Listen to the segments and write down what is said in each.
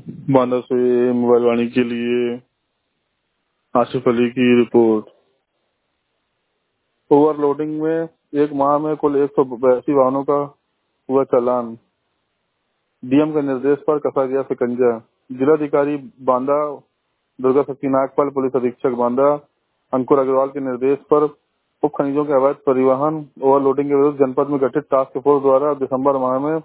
बांदा से मोबाइल वाणी के लिए आसिफ अली की रिपोर्ट। ओवरलोडिंग में एक माह में कुल 182 वाहनों का हुआ चालान। डीएम के निर्देश पर कसा गया शिकंजा। जिलाधिकारी बांदा दुर्गा शक्ति नागपाल, पुलिस अधीक्षक बांदा अंकुर अग्रवाल के निर्देश पर उप खनिजों के अवैध परिवहन ओवरलोडिंग के विरुद्ध जनपद में गठित टास्क फोर्स द्वारा दिसंबर माह में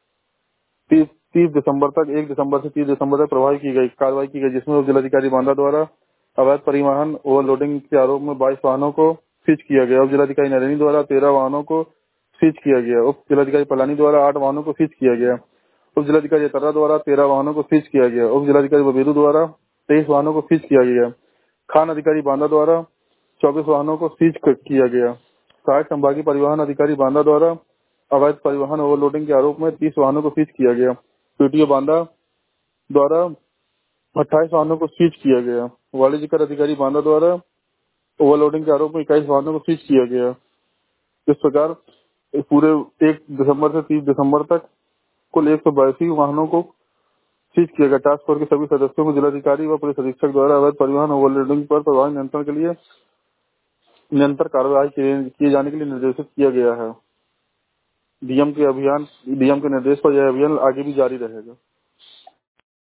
30 दिसंबर तक 1 दिसंबर से 30 दिसंबर तक प्रभावी की गई कार्रवाई की गई, जिसमें उप जिलाधिकारी बांदा द्वारा अवैध परिवहन ओवरलोडिंग के आरोप में 22 वाहनों को सीज किया गया। उप जिलाधिकारी नरेनी द्वारा 13 वाहनों को सीज किया गया। उप जिलाधिकारी पलानी द्वारा 8 वाहनों को सीज किया गया। उप जिलाधिकारी अतर्रा द्वारा 13 वाहनों को सीज किया गया। उप जिलाधिकारी बबेरू द्वारा 23 वाहनों को सीज किया गया। खान अधिकारी बांदा द्वारा 24 वाहनों को सीज किया गया। सहायक संभागीय परिवहन अधिकारी बांदा द्वारा अवैध परिवहन ओवरलोडिंग के आरोप में 30 वाहनों को सीज किया गया। पीटीओ बांदा द्वारा 28 वाहनों को सीज किया गया। वाणिज्य कर अधिकारी बांदा द्वारा ओवरलोडिंग के आरोप में 21 वाहनों को सीज किया गया। इस प्रकार इस पूरे 1 दिसंबर से 30 दिसंबर तक कुल 182 वाहनों को सीज किया गया। टास्क फोर्स के सभी सदस्यों को जिलाधिकारी व पुलिस अधीक्षक द्वारा अवैध परिवहन ओवरलोडिंग पर प्रभावी नियंत्रण के लिए निरंतर कार्रवाई किए जाने के लिए निर्देशित किया गया है। डीएम के निर्देश पर यह अभियान आगे भी जारी रहेगा।